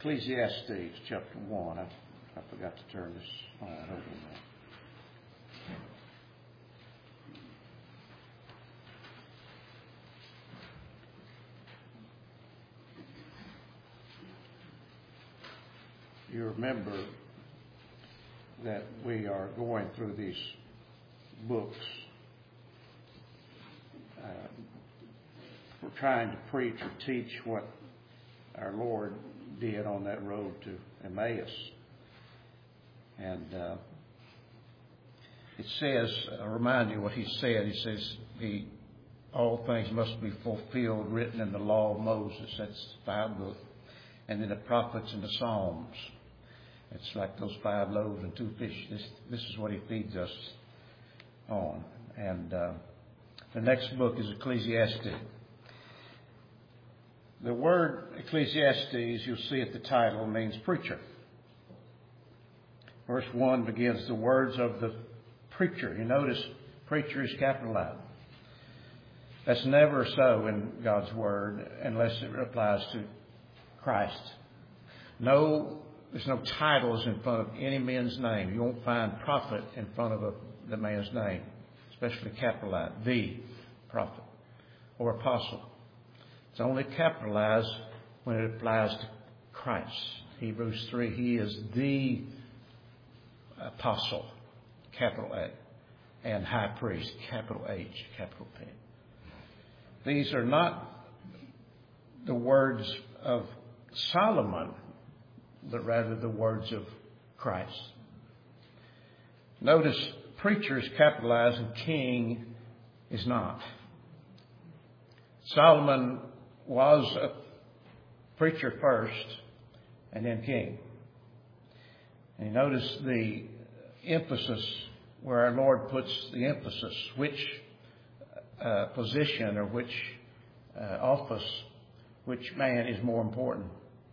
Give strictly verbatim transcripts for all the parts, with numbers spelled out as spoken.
Ecclesiastes chapter one. I, I forgot to turn this on. Hold on. You remember that we are going through these books. Uh, we're trying to preach or teach what our Lord did on that road to Emmaus. And uh, it says, I'll remind you what he said. He says, he, all things must be fulfilled, written in the law of Moses. That's five books. And then the prophets and the Psalms. It's like those five loaves and two fish. This, this is what he feeds us on. And uh, the next book is Ecclesiastes. The word Ecclesiastes, you'll see at the title, means preacher. Verse one begins the words of the preacher. You notice preacher is capitalized. That's never so in God's Word unless it applies to Christ. No, there's no titles in front of any man's name. You won't find prophet in front of a, the man's name, especially capitalized, the prophet or apostle. It's only capitalized when it applies to Christ. Hebrews three, he is the apostle, capital A, and high priest, capital H, capital P. These are not the words of Solomon, but rather the words of Christ. Notice preacher is capitalized and king is not. Solomon was a preacher first and then king. And you notice the emphasis where our Lord puts the emphasis, which uh, position or which uh, office, which man is more important.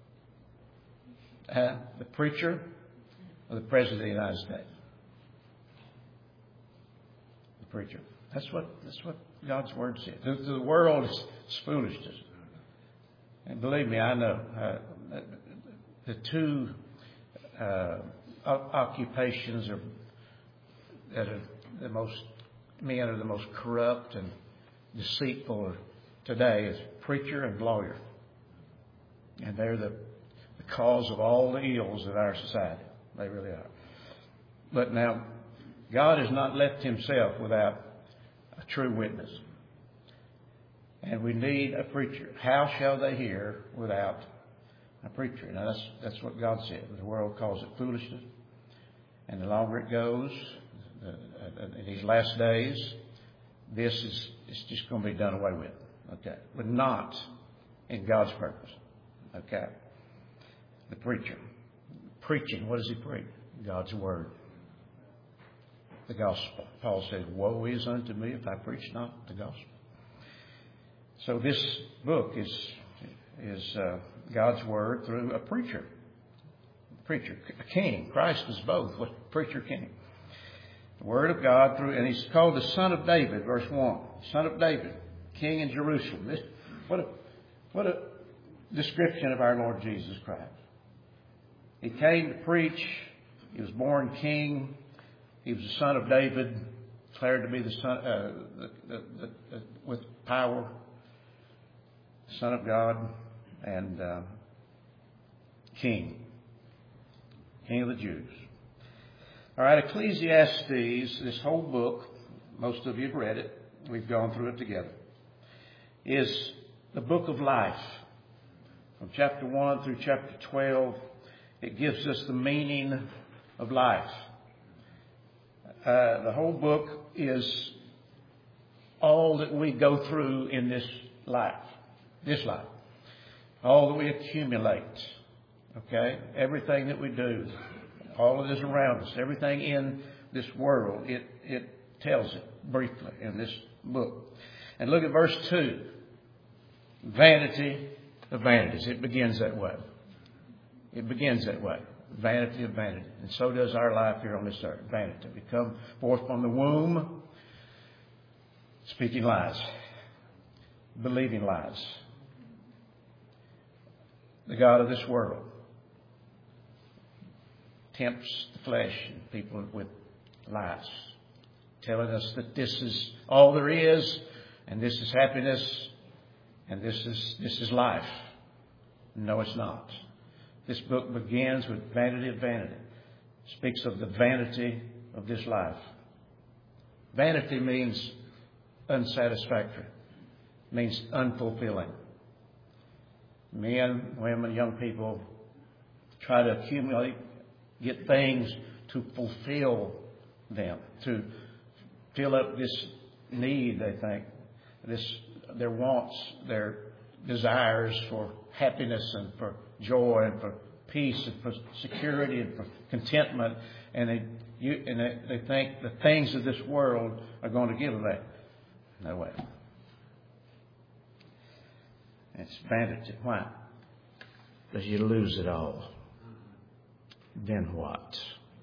Uh, the preacher or the President of the United States? The preacher. That's what that's what God's Word says. The, the world is foolishness. And believe me, I know uh, the two uh, occupations are that are the most men are the most corrupt and deceitful today is preacher and lawyer, and they're the, the cause of all the ills of our society. They really are. But now, God has not left Himself without a true witness. And we need a preacher. How shall they hear without a preacher? Now that's that's what God said. The world calls it foolishness. And the longer it goes, uh, in these last days, this is it's just going to be done away with. Okay. But not in God's purpose. Okay. The preacher. Preaching, what does he preach? God's Word. The gospel. Paul said, woe is unto me if I preach not the gospel. So this book is is uh, God's Word through a preacher. Preacher, a king. Christ is both, what preacher, king. The Word of God through, and he's called the Son of David, verse one. Son of David, King in Jerusalem. This, what a what a description of our Lord Jesus Christ. He came to preach. He was born king. He was the Son of David, declared to be the Son uh, the, the, the, the, with power. Son of God and uh, King. King of the Jews. All right, Ecclesiastes, this whole book, most of you have read it. We've gone through it together. Is the book of life. From chapter one through chapter twelve, it gives us the meaning of life. Uh, the whole book is all that we go through in this life. This life. All that we accumulate. Okay? Everything that we do. All of this around us. Everything in this world. It, it tells it briefly in this book. And look at verse two. Vanity of vanities. It begins that way. It begins that way. Vanity of vanity. And so does our life here on this earth. Vanity. We come forth from the womb speaking lies. Believing lies. The God of this world. tempts the flesh and people with lies, telling us that this is all there is, and this is happiness, and this is this is life. No, it's not. This book begins with vanity of vanity. It speaks of the vanity of this life. Vanity means unsatisfactory. It means unfulfilling. Men, women, young people try to accumulate, get things to fulfill them, to fill up this need, they think, this their wants, their desires for happiness and for joy and for peace and for security and for contentment. And they you, and they, they think the things of this world are going to give them that. No way. It's vanity. Why? Because you lose it all. Then what?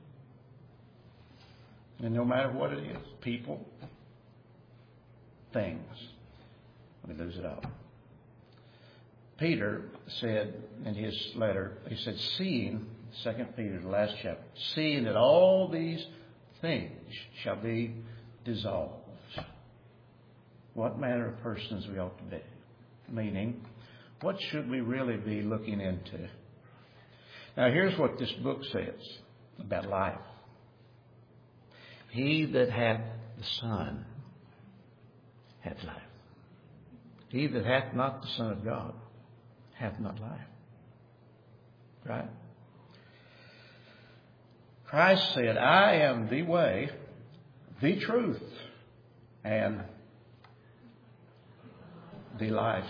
And no matter what it is, people, things, we lose it all. Peter said in his letter, he said, seeing, Second Peter, the last chapter, seeing that all these things shall be dissolved. What manner of persons we ought to be? Meaning, what should we really be looking into? Now, here's what this book says about life. He that hath the Son hath life. He that hath not the Son of God hath not life. Right? Christ said, I am the way, the truth, and the life.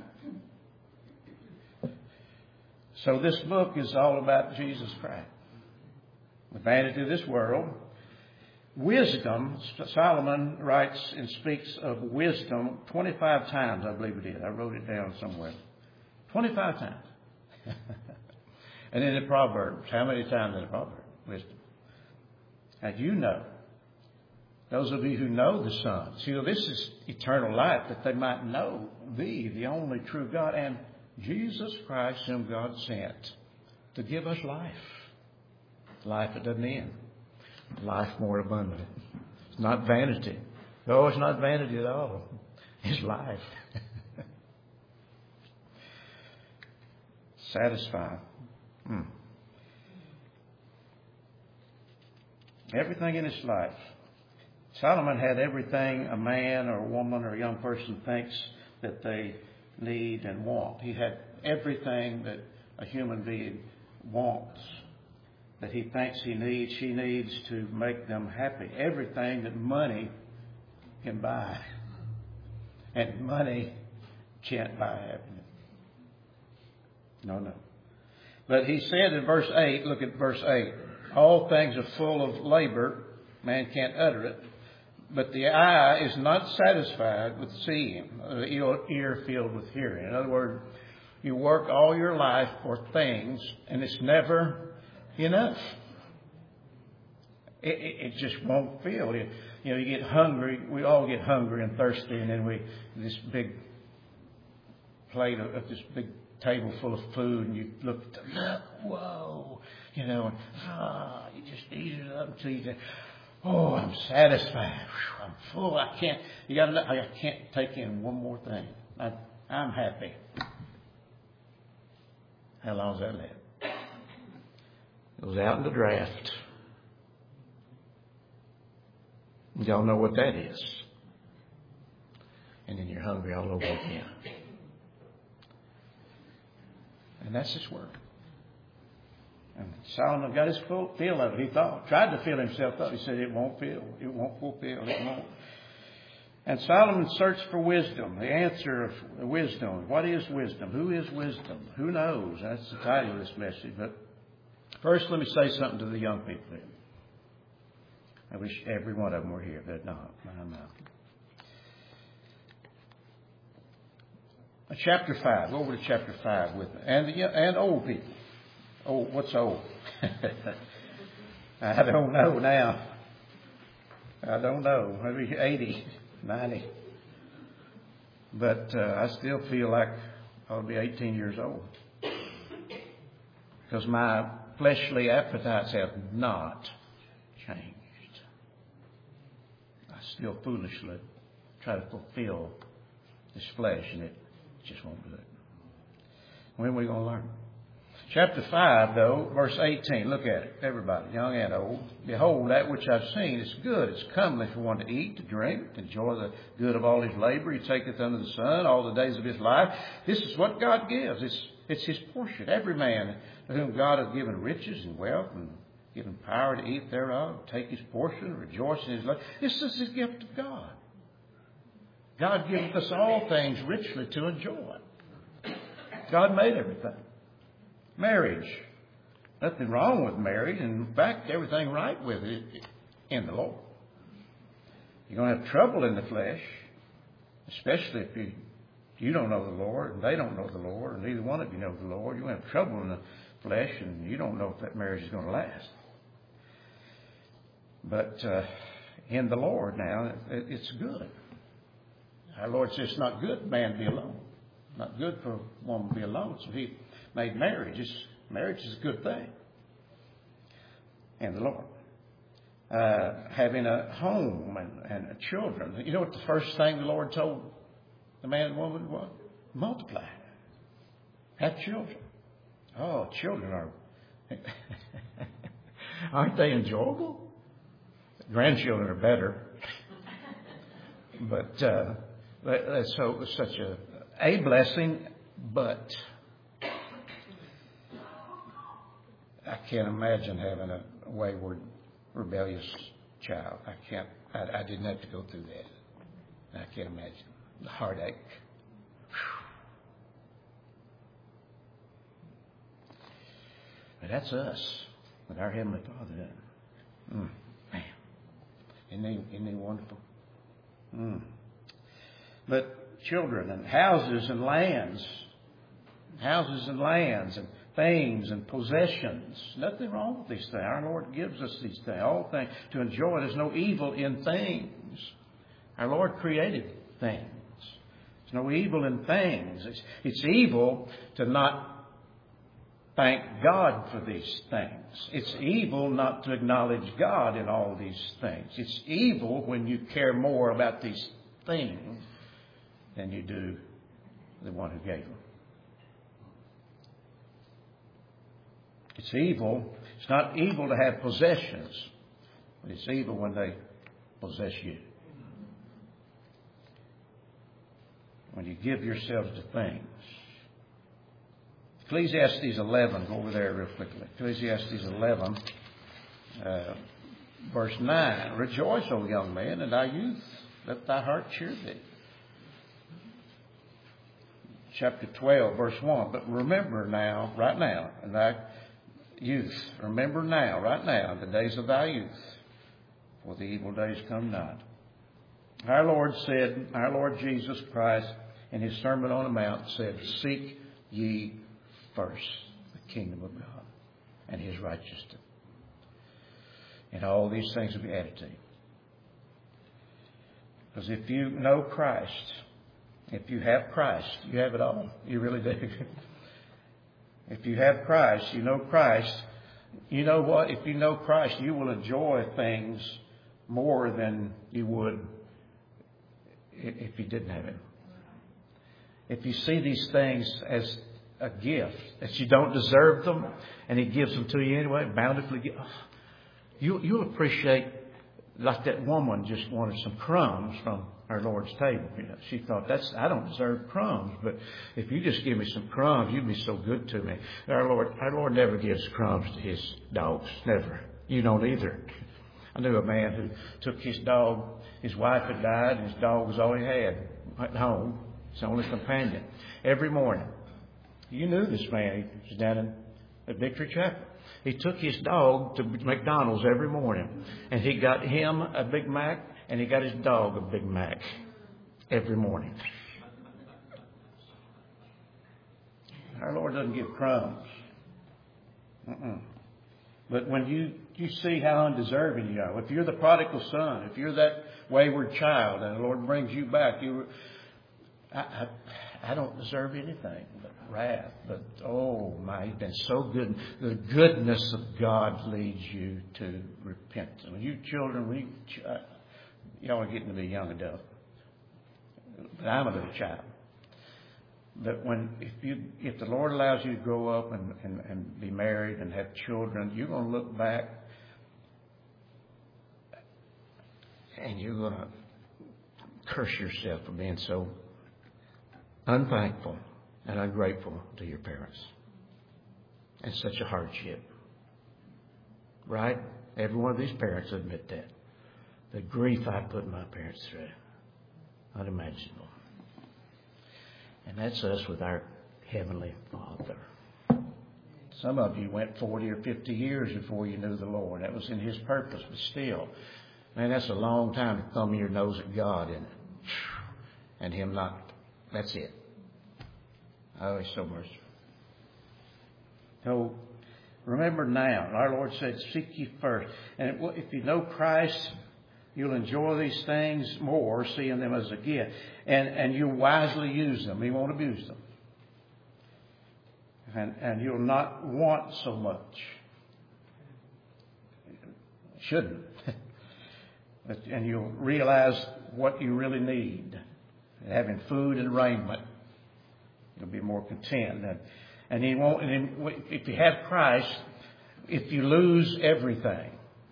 So this book is all about Jesus Christ. The vanity of this world. Wisdom, Solomon writes and speaks of wisdom twenty-five times, I believe it is. I wrote it down somewhere. twenty-five times. And in the Proverbs, how many times in the Proverbs? Wisdom. Now you know, those of you who know the Son, see, this is eternal life, that they might know Thee, the only true God, and Jesus Christ, whom God sent to give us life. Life that doesn't end. Life more abundant. It's not vanity. No, it's not vanity at all. It's life. Satisfy. Hmm. Everything in his life. Solomon had everything a man or a woman or a young person thinks that they need and want. He had everything that a human being wants, that he thinks he needs, she needs to make them happy. Everything that money can buy. And money can't buy happiness. No, no. But he said in verse eight, look at verse eight, all things are full of labor, man can't utter it, but the eye is not satisfied with seeing, the ear filled with hearing. In other words, you work all your life for things, and it's never enough. It, it, it just won't fill. You, you know, you get hungry. We all get hungry and thirsty, and then we this big plate of, of this big table full of food, and you look at the look, whoa, you know, and ah, you just eat it up until you say, oh, I'm satisfied. Whew, I'm full. I can't. You got to. I can't take in one more thing. I, I'm happy. How long does that last? Goes out in the draft. Y'all know what that is. And then you're hungry all over again. And that's his work. And Solomon got his full feel of it. He thought, tried to fill himself up. He said, it won't fill. It won't fulfill. It won't. And Solomon searched for wisdom. The answer of wisdom. What is wisdom? Who is wisdom? Who knows? That's the title of this message. But first, let me say something to the young people here. I wish every one of them were here, but not. I know. Chapter five. Go over to chapter five with me. And, the, and old people. Oh, what's old? I don't know now. I don't know. Maybe eighty, ninety. But uh, I still feel like I'll be eighteen years old. Because my fleshly appetites have not changed. I still foolishly try to fulfill this flesh, and it just won't do it. When are we going to learn? Chapter five, though, verse eighteen. Look at it, everybody, young and old. Behold, that which I've seen is good. It's comely for one to eat, to drink, to enjoy the good of all his labor. He taketh under the sun all the days of his life. This is what God gives. It's, it's his portion. Every man to whom God hath given riches and wealth and given power to eat thereof, take his portion, rejoice in his life. This is his gift of God. God giveth us all things richly to enjoy. God made everything. Marriage. Nothing wrong with marriage. In fact, everything right with it in the Lord. You're going to have trouble in the flesh, especially if you, you don't know the Lord and they don't know the Lord, and neither one of you know the Lord. You're going to have trouble in the flesh, and you don't know if that marriage is going to last. But uh, in the Lord now, it, it's good. Our Lord says it's not good for man to be alone. Not good for a woman to be alone. So he made marriage. It's, marriage is a good thing in the Lord. Uh, having a home and, and children. You know what the first thing the Lord told the man and woman was? Multiply. Have children. Oh, children are... aren't they enjoyable? Grandchildren are better. But uh, that's so such a, a blessing, but I can't imagine having a wayward, rebellious child. I can't. I, I didn't have to go through that. I can't imagine the heartache. But that's us with our Heavenly Father. Mm, man, isn't he, isn't he wonderful? Mm. But children and houses and lands, houses and lands and things and possessions. Nothing wrong with these things. Our Lord gives us these things, all things to enjoy. There's no evil in things. Our Lord created things. There's no evil in things. It's, it's evil to not thank God for these things. It's evil not to acknowledge God in all these things. It's evil when you care more about these things than you do the one who gave them. It's evil. It's not evil to have possessions, but it's evil when they possess you. When you give yourselves to things. Ecclesiastes eleven, go over there real quickly. Ecclesiastes eleven, uh, verse nine. Rejoice, O young man, in thy youth. Let thy heart cheer thee. Chapter twelve, verse one. But remember now, right now, in thy youth. Remember now, right now, the days of thy youth, for the evil days come not. Our Lord said, our Lord Jesus Christ, in his Sermon on the Mount, said, seek ye first the kingdom of God and his righteousness, and all these things will be added to you. Because if you know Christ, if you have Christ, you have it all. You really do. If you have Christ, you know Christ, you know what? If you know Christ, you will enjoy things more than you would if you didn't have Him. If you see these things as a gift, that you don't deserve them, and He gives them to you anyway, bountifully, you, you'll appreciate, like that woman just wanted some crumbs from our Lord's table. You know, she thought, "That's I don't deserve crumbs, but if you just give me some crumbs, you'd be so good to me." Our Lord, our Lord never gives crumbs to His dogs. Never. You don't either. I knew a man who took his dog. His wife had died, and his dog was all he had at home. His only companion. Every morning, you knew this man. He was down in at Victory Chapel. He took his dog to McDonald's every morning, and he got him a Big Mac, and he got his dog a Big Mac every morning. Our Lord doesn't give crumbs. Uh-uh. But when you, you see how undeserving you are, if you're the prodigal son, if you're that wayward child, and the Lord brings you back, you, I, I, I don't deserve anything but wrath. But, oh, my, He's been so good. The goodness of God leads you to repentance. When you children, we, uh, y'all are getting to be young adult. But I'm a little child. But when, if you, if the Lord allows you to grow up and, and, and be married and have children, you're going to look back and you're going to curse yourself for being so unthankful and ungrateful to your parents. It's such a hardship. Right? Every one of these parents admit that. The grief I put my parents through. Unimaginable. And that's us with our Heavenly Father. Some of you went forty or fifty years before you knew the Lord. That was in His purpose, but still. Man, that's a long time to thumb your nose at God, isn't it? And Him not. That's it. Oh, He's so merciful. So, remember now, our Lord said, seek ye first. And if you know Christ, you'll enjoy these things more, seeing them as a gift. And, and you'll wisely use them. You won't abuse them. And, and you'll not want so much. Shouldn't. But, and you'll realize what you really need. Having food and raiment. You'll be more content. And, and, you won't, and if you have Christ, if you lose everything,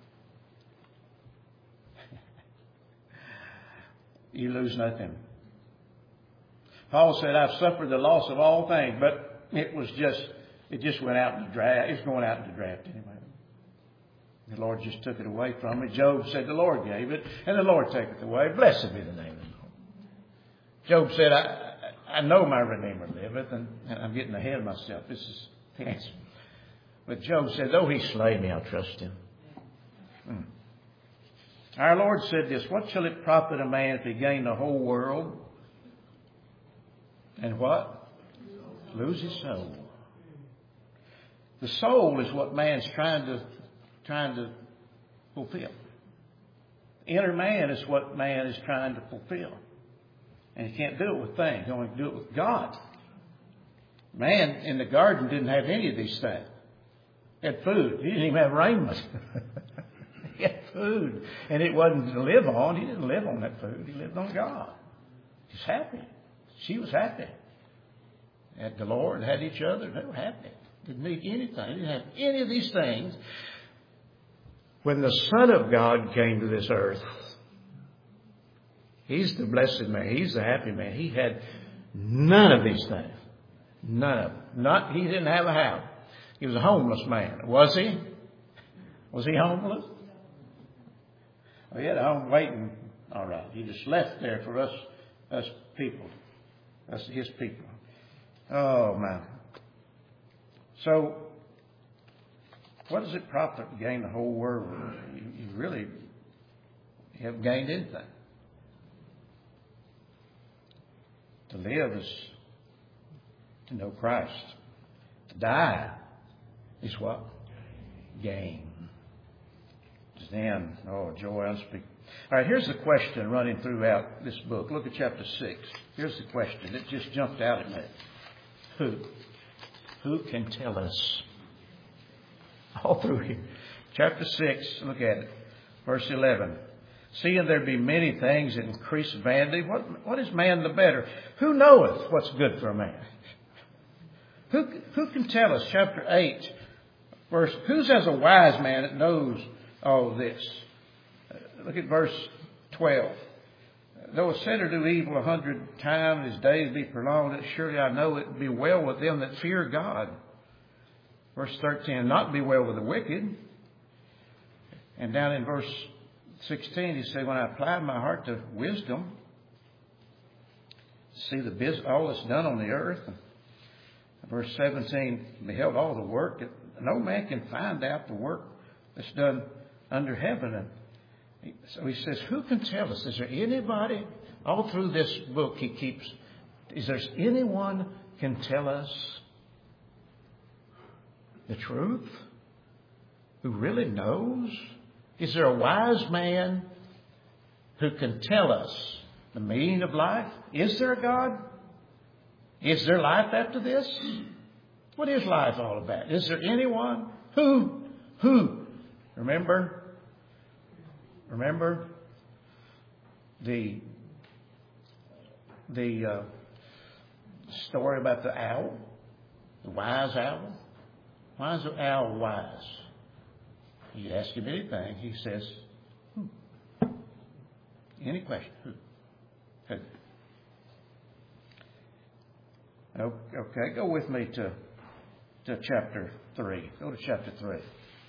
you lose nothing. Paul said, I've suffered the loss of all things, but it was just, it just went out in the draft. It's going out in the draft anyway. The Lord just took it away from me. Job said, the Lord gave it, and the Lord taketh it away. Blessed be the name of the Lord. Job said, I, I know my Redeemer liveth, and, and I'm getting ahead of myself. This is the answer. But Job said, though He slay me, I'll trust Him. Hmm. Our Lord said this, what shall it profit a man if he gain the whole world? And what? Lose his soul. The soul is what man's trying to trying to fulfill. Inner man is what man is trying to fulfill. And he can't do it with things. He only can do it with God. Man in the garden didn't have any of these things. He had food. He didn't even have raiment. He had food. And it wasn't to live on. He didn't live on that food. He lived on God. He's happy. She was happy. Had the Lord, had each other. They were happy. Didn't need anything. Didn't have any of these things. When the Son of God came to this earth, He's the blessed man. He's the happy man. He had none of these things. None of them. Not, he didn't have a house. He was a homeless man. Was he? Was he homeless? Well, he had a home waiting. All right. He just left there for us, us people. Us, His people. Oh, man. So, what does it profit to gain the whole world? You, you really haven't gained anything. To live is to know Christ. To die is what? Gain. Then, oh, joy unspeakable. All right, here's the question running throughout this book. Look at chapter six. Here's the question. It just jumped out at me. Who? Who can tell us? All through here. Chapter six, look at it. Verse eleven. Seeing there be many things that increase vanity, what, what is man the better? Who knoweth what's good for a man? Who, who can tell us? Chapter eight, verse, who's as a wise man that knows all this? Uh, look at verse twelve. Though a sinner do evil a hundred times, his days be prolonged, surely I know it be well with them that fear God. Verse thirteen, not be well with the wicked. And down in verse sixteen, he said, when I applied my heart to wisdom, see the biz- all that's done on the earth. And verse seventeen, beheld all the work. No man can find out the work that's done under heaven. And so he says, who can tell us? Is there anybody, all through this book he keeps, is there anyone can tell us the truth? Who really knows? Is there a wise man who can tell us the meaning of life? Is there a God? Is there life after this? What is life all about? Is there anyone? Who? Who? Remember? Remember the the uh, story about the owl, the wise owl? Why is the owl wise? You ask him anything, he says, "Who?" Any question? Who? Who? Okay, go with me to to chapter three. Go to chapter three.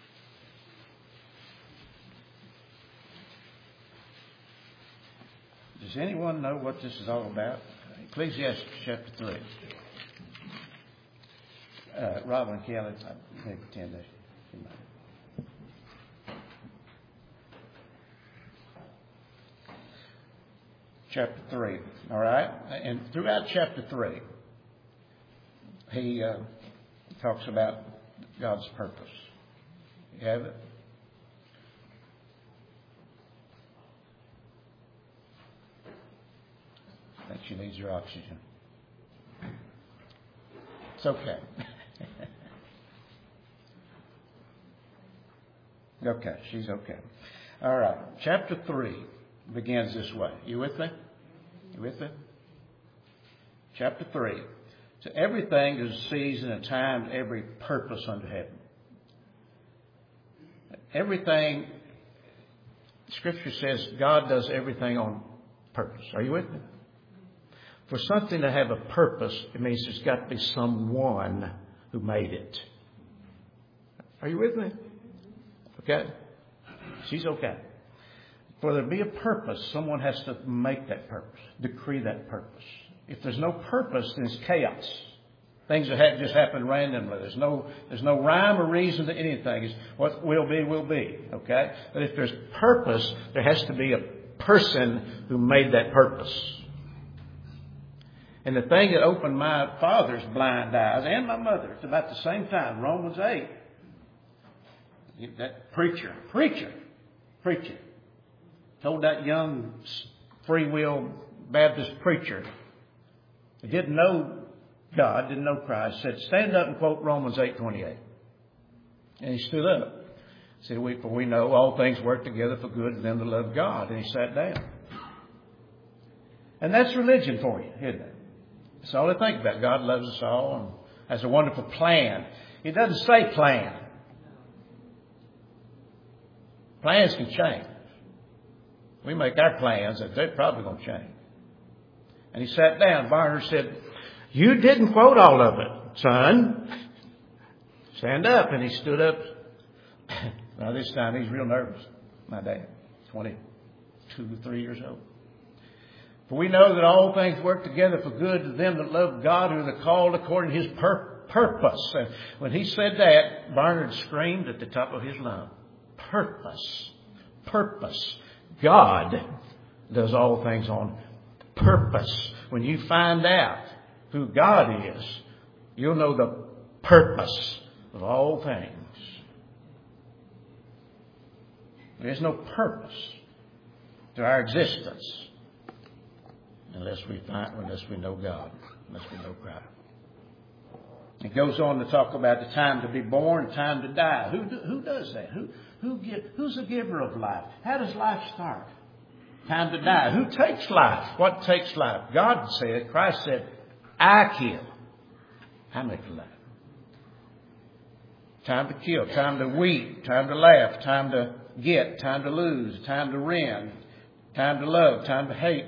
Does anyone know what this is all about? Ecclesiastes chapter three. Uh, Robin and Kelly, I may pretend that you might. Chapter three. All right, and throughout chapter three, he uh, talks about God's purpose. You have it? I think she needs your oxygen. It's okay. Okay, she's okay. All right. Chapter three begins this way. You with me? You with me? Chapter three. To everything there's a season, a time, every purpose under heaven. Everything, Scripture says God does everything on purpose. Are you with me? For something to have a purpose, it means there's got to be someone who made it. Are you with me? Okay? She's okay. For there to be a purpose, someone has to make that purpose, decree that purpose. If there's no purpose, then it's chaos. Things that have just happen randomly. There's no there's no rhyme or reason to anything. It's what will be, will be. Okay? But if there's purpose, there has to be a person who made that purpose. And the thing that opened my father's blind eyes and my mother's about the same time, Romans eight. That preacher, preacher, preacher, told that young free will Baptist preacher who didn't know God, didn't know Christ, said, stand up and quote Romans eight twenty-eight. And he stood up. He said, we, for we know all things work together for good to them that love God. And he sat down. And that's religion for you, isn't it? That's all they think about. God loves us all and has a wonderful plan. He doesn't say plan. Plans can change. We make our plans that they're probably going to change. And he sat down. Barnard said, you didn't quote all of it, son. Stand up. And he stood up. Now this time he's real nervous. My dad, twenty-two, three years old. For we know that all things work together for good to them that love God, who are called according to His pur- purpose. And when he said that, Barnard screamed at the top of his lungs. Purpose. Purpose. God does all things on purpose. When you find out who God is, you'll know the purpose of all things. There's no purpose to our existence unless we find, unless we know God, unless we know Christ. It goes on to talk about the time to be born, the time to die. Who do, who does that? Who who give, who's the giver of life? How does life start? Time to die. Who takes life? What takes life? God said, Christ said, I kill. I make life. Time to kill, time to weep, time to laugh, time to get, time to lose, time to rend, time to love, time to hate.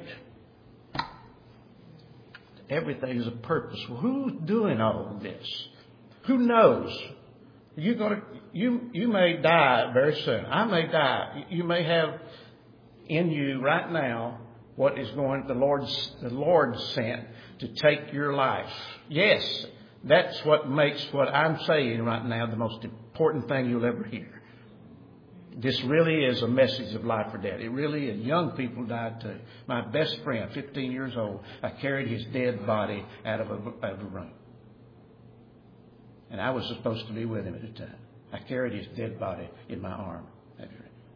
Everything is a purpose. Well, who's doing all of this? Who knows? You're gonna, you, you may die very soon. I may die. You may have in you right now what is going, the Lord's, the Lord sent to take your life. Yes, that's what makes what I'm saying right now the most important thing you'll ever hear. This really is a message of life or death. It really is. Young people died too. My best friend, fifteen years old, I carried his dead body out of a, out of a room. And I was supposed to be with him at the time. I carried his dead body in my arm.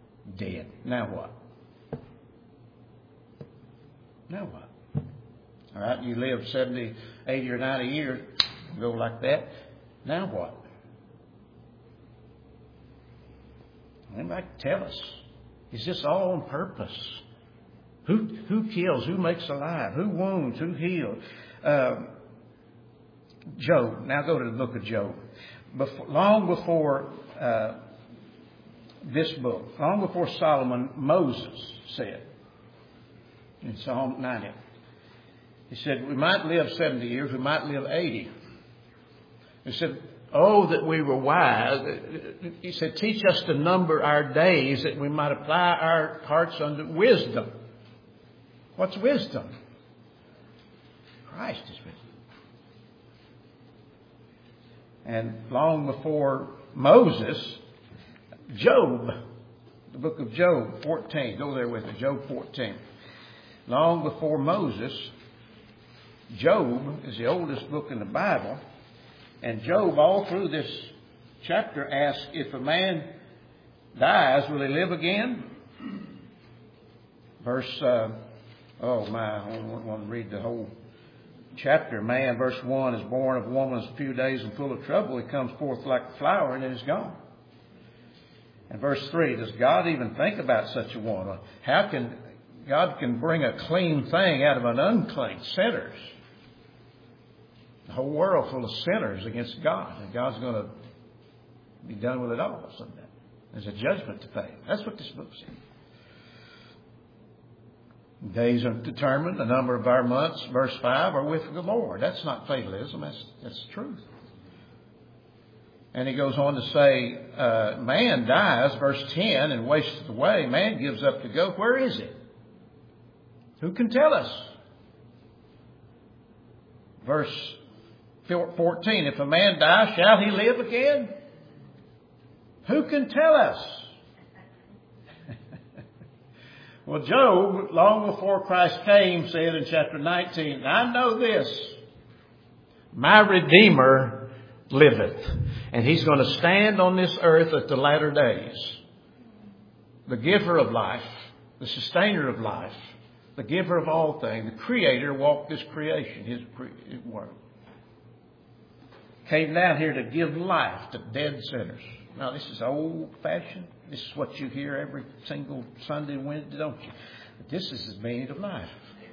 Dead. Now what? Now what? All right, you live seventy, eighty, or ninety years, go like that. Now what? Anybody tell us? Is this all on purpose? Who who kills? Who makes alive? Who wounds? Who heals? Uh, Job. Now go to the book of Job. Before, long before uh, this book, long before Solomon, Moses said in Psalm ninety, he said, we might live seventy years, we might live eighty. He said, oh, that we were wise. He said, teach us to number our days that we might apply our hearts unto wisdom. What's wisdom? Christ is wisdom. And long before Moses, Job, the book of Job fourteen, go there with me, Job fourteen. Long before Moses, Job is the oldest book in the Bible. And Job, all through this chapter, asks, if a man dies, will he live again? Verse, uh, oh my, I don't want to read the whole chapter. Man, verse one, is born of woman a few days and full of trouble. He comes forth like a flower and then is gone. And verse three, does God even think about such a one? How can God can bring a clean thing out of an unclean? Sinners. The whole world full of sinners against God. And God's going to be done with it all someday. There's a judgment to pay. That's what this book says. Days are determined. The number of our months, verse five, are with the Lord. That's not fatalism. That's, that's the truth. And he goes on to say, uh, man dies, verse ten, and wastes away. Man gives up to go. Where is it? Who can tell us? Verse fourteen, if a man die, shall he live again? Who can tell us? Well, Job, long before Christ came, said in chapter nineteen, I know this, my Redeemer liveth, and he's going to stand on this earth at the latter days. The giver of life, the sustainer of life, the giver of all things, the creator walked this creation, his, his world. Came down here to give life to dead sinners. Now, this is old-fashioned. This is what you hear every single Sunday and Wednesday, don't you? But this is the meaning of life.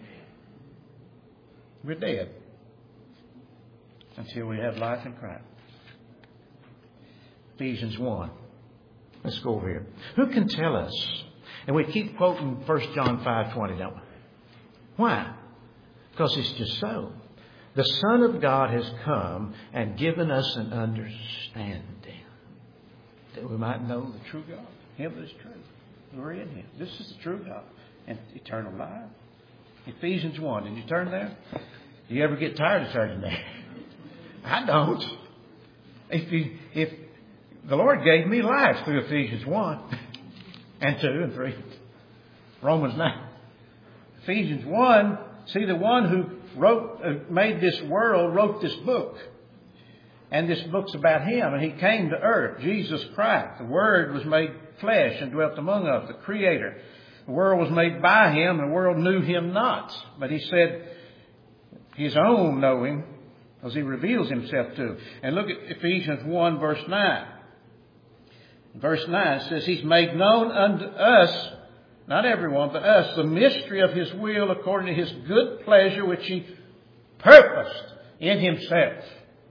We're dead until we have life in Christ. Ephesians one. Let's go over here. Who can tell us? And we keep quoting First John five twenty, don't we? Why? Because it's just so. The Son of God has come and given us an understanding that we might know the true God. Him that is true. We're in Him. This is the true God and eternal life. Ephesians one. Did you turn there? Do you ever get tired of turning there? I don't. If, you, if the Lord gave me life through Ephesians one and two and three, Romans nine. Ephesians one, see, the one who wrote, uh, made this world, wrote this book. And this book's about Him. And He came to earth, Jesus Christ. The Word was made flesh and dwelt among us, the Creator. The world was made by Him, and the world knew Him not. But He said His own know Him, because He reveals Himself to them. And look at Ephesians one, verse nine. Verse nine says, He's made known unto us, not everyone, but us, the mystery of His will according to His good pleasure, which He purposed in Himself.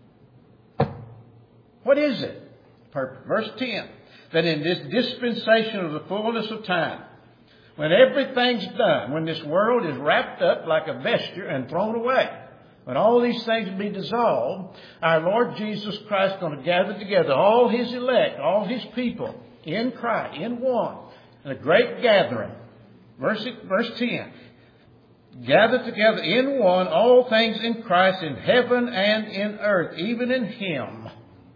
What is it? Verse ten. That in this dispensation of the fullness of time, when everything's done, when this world is wrapped up like a vesture and thrown away, when all these things be dissolved, our Lord Jesus Christ is going to gather together all His elect, all His people in Christ, in one, in a great gathering. Verse, verse ten. Gather together in one all things in Christ, in heaven and in earth, even in Him,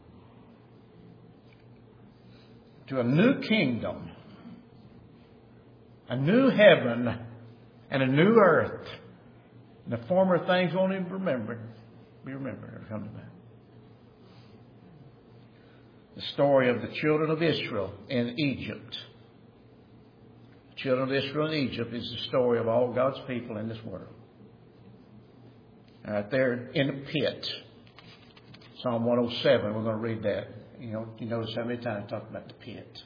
to a new kingdom, a new heaven, and a new earth. And the former things won't even remember, be remembered or come to mind. The story of the children of Israel in Egypt. The children of Israel in Egypt is the story of all God's people in this world. Right there in the pit. Psalm one oh seven, we're going to read that. You know, you notice how many times I talk about the pit.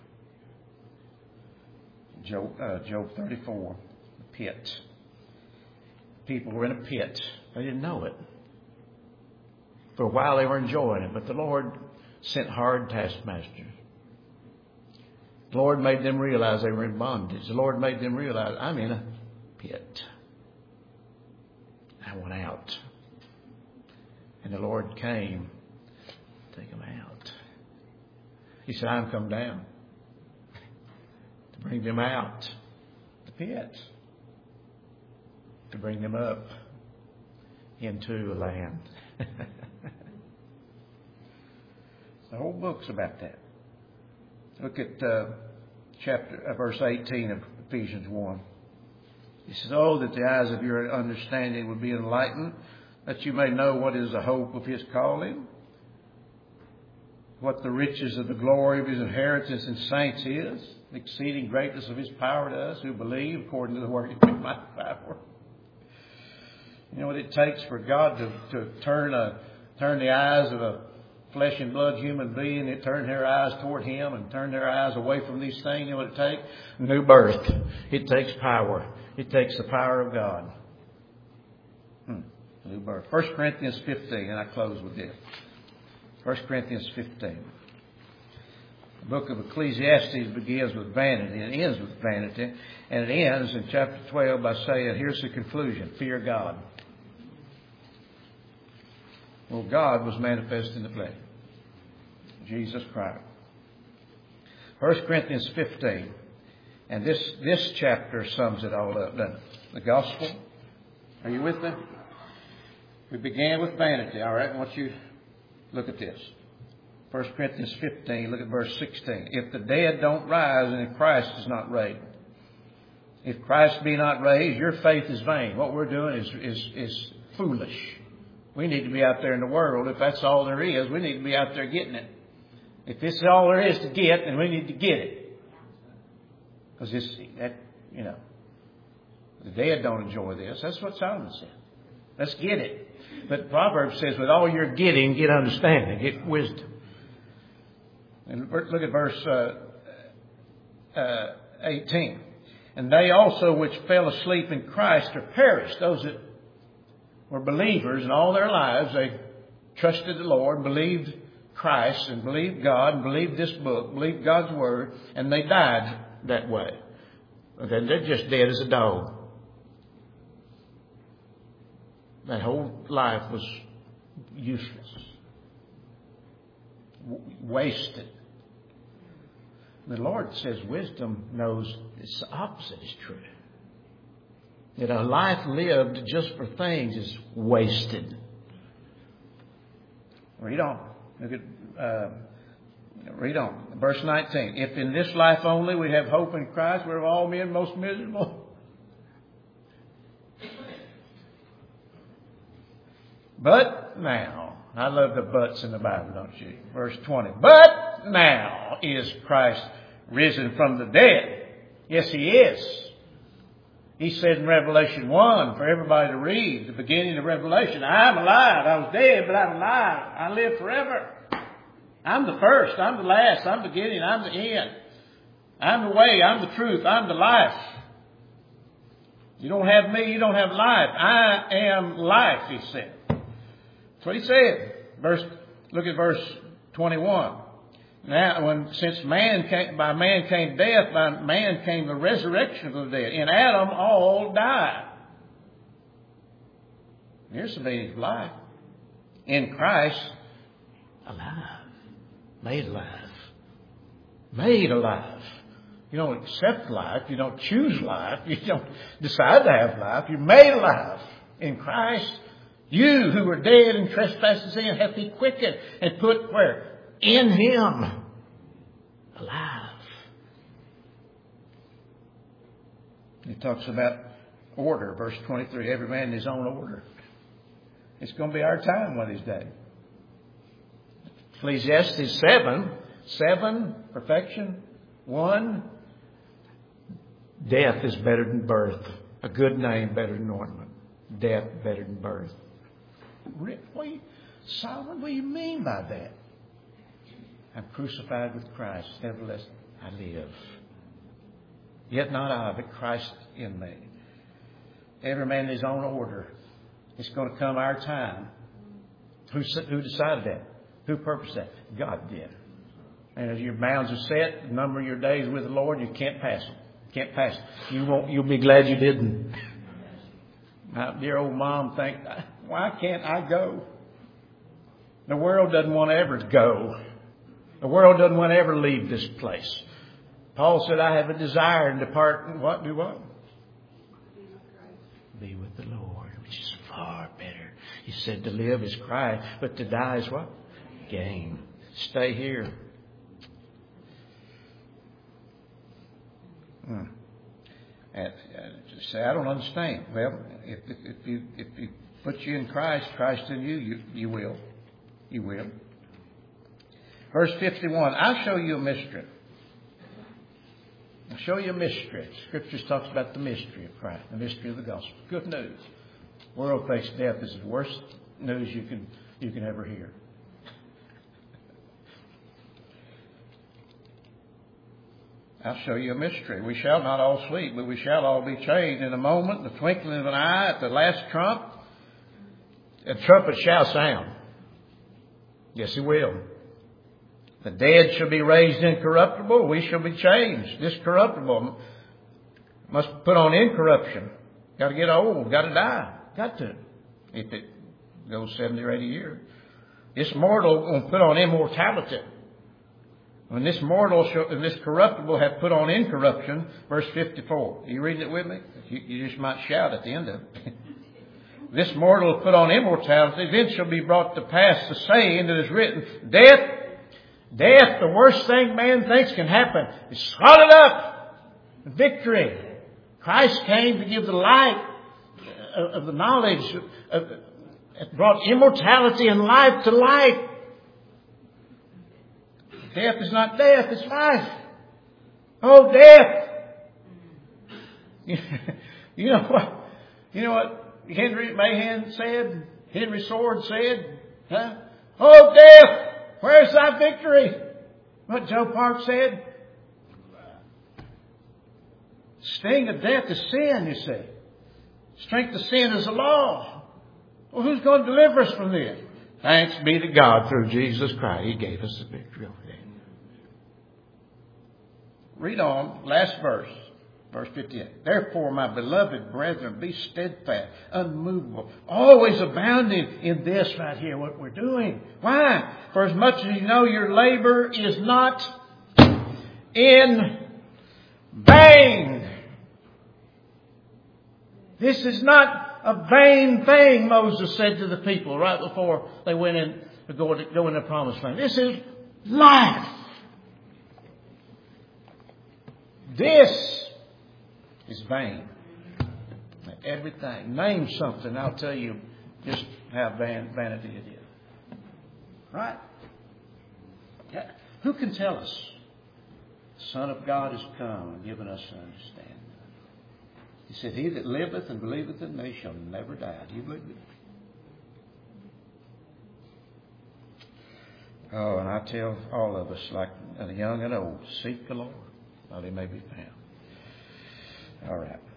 Job, uh, Job thirty-four, the pit. People were in a pit. They didn't know it. For a while they were enjoying it, but the Lord sent hard taskmasters. The Lord made them realize they were in bondage. The Lord made them realize, I'm in a pit. I went out. And the Lord came to take them out. He said, I'm come down to bring them out the pit, to bring them up into a land. The whole book's about that. Look at uh, chapter uh, verse eighteen of Ephesians one. He says, "Oh, that the eyes of your understanding would be enlightened, that you may know what is the hope of His calling, what the riches of the glory of His inheritance in saints is, the exceeding greatness of His power to us who believe, according to the working of His mighty power." You know what it takes for God to, to turn a turn the eyes of a flesh and blood human being, it turn their eyes toward Him and turn their eyes away from these things? You know what it takes? New birth. It takes power. It takes the power of God. Hmm. New birth. First Corinthians fifteen, and I close with this. First Corinthians fifteen. The book of Ecclesiastes begins with vanity and ends with vanity. And it ends in chapter twelve by saying, here's the conclusion: fear God. Well, God was manifest in the flesh. Jesus Christ. First Corinthians fifteen. And this, this chapter sums it all up, doesn't it? The gospel. Are you with me? We began with vanity. All right, I want you to look at this. First Corinthians fifteen, look at verse sixteen. If the dead don't rise, then Christ is not raised. If Christ be not raised, your faith is vain. What we're doing is, is, is foolish. We need to be out there in the world. If that's all there is, we need to be out there getting it. If this is all there is to get, then we need to get it. Because this, that, you know, the dead don't enjoy this. That's what Solomon said. Let's get it. But Proverbs says, with all you're getting, get understanding, get wisdom. And look at verse uh, uh, eighteen. And they also which fell asleep in Christ are perished. Those that were believers in all their lives, they trusted the Lord, believed Christ, and believed God, and believed this book, believed God's Word, and they died that way. Okay, they're just dead as a dog. That whole life was useless, w- wasted. The Lord says wisdom knows it's the opposite is true. That a life lived just for things is wasted. Read on. Look at, uh, read on. Verse nineteen. If in this life only we have hope in Christ, we're of all men most miserable. But now, I love the buts in the Bible, don't you? Verse twenty. But now is Christ risen from the dead. Yes, He is. He said in Revelation one, for everybody to read, the beginning of Revelation, I'm alive. I was dead, but I'm alive. I live forever. I'm the first. I'm the last. I'm the beginning. I'm the end. I'm the way. I'm the truth. I'm the life. You don't have me, you don't have life. I am life, He said. That's what He said. Verse, look at verse twenty-one. Now, when since man came, by man came death, by man came the resurrection of the dead. In Adam, all died. Here's the meaning of life. In Christ, alive, made alive, made alive. You don't accept life. You don't choose life. You don't decide to have life. You're made alive in Christ. You who were dead in trespasses and sin hath He quickened and put where? In Him. Alive. He talks about order. Verse twenty-three. Every man in his own order. It's going to be our time one of these days. Ecclesiastes seven. Seven. Perfection. One. Death is better than birth. A good name better than ornament. Death better than birth. What do you, Solomon, what do you mean by that? I'm crucified with Christ. Nevertheless, I live. Yet not I, but Christ in me. Every man in his own order. It's going to come our time. Who, who decided that? Who purposed that? God did. And as your bounds are set, the number of your days with the Lord, you can't pass them. Can't pass them. You won't. You'll be glad you didn't. My dear old mom think, why can't I go? The world doesn't want to ever go. The world doesn't want to ever leave this place. Paul said, I have a desire to depart and what? Do what? Be with the Lord, which is far better. He said to live is Christ, but to die is what? Gain. Stay here. Hmm. And, uh, say, I don't understand. Well, if, if you if you put you in Christ, Christ in you, you, you will. You will. Verse fifty-one, I'll show you a mystery. I'll show you a mystery. Scriptures talks about the mystery of Christ, the mystery of the gospel. Good news. The world thinks death is the worst news you can you can ever hear. I'll show you a mystery. We shall not all sleep, but we shall all be changed in a moment, the twinkling of an eye, at the last trump. A trumpet shall sound. Yes, it will. The dead shall be raised incorruptible. We shall be changed. This corruptible must put on incorruption. Got to get old. Got to die. Got to. If it goes seventy or eighty years. This mortal will put on immortality. When this mortal and this corruptible have put on incorruption, verse fifty-four. Are you reading it with me? You, you just might shout at the end of it. This mortal will put on immortality, then shall be brought to pass the saying that is written, Death, death, the worst thing man thinks can happen, is swallowed up. Victory. Christ came to give the light of the knowledge, of, of, brought immortality and life to life. Death is not death, it's life. Oh, death! You know what? You know what Henry Mahan said? Henry Sword said? Huh? Oh, death! Where's thy victory? What Joe Park said? Sting of death is sin, you see. Strength of sin is the law. Well, who's going to deliver us from this? Thanks be to God through Jesus Christ. He gave us the victory over that. Read on, last verse, verse fifty-eight. Therefore, my beloved brethren, be steadfast, unmovable, always abounding in this right here, what we're doing. Why? For as much as you know your labor is not in vain. This is not a vain thing, Moses said to the people right before they went in to go, to go in the promised land. This is life. This is vain. Everything. Name something. I'll tell you just how van, vanity it is. Right? Yeah. Who can tell us? The Son of God has come and given us an understanding. He said, He that liveth and believeth in me shall never die. Do you believe it? Oh, and I tell all of us, like young and old, seek the Lord while He may be found. All right.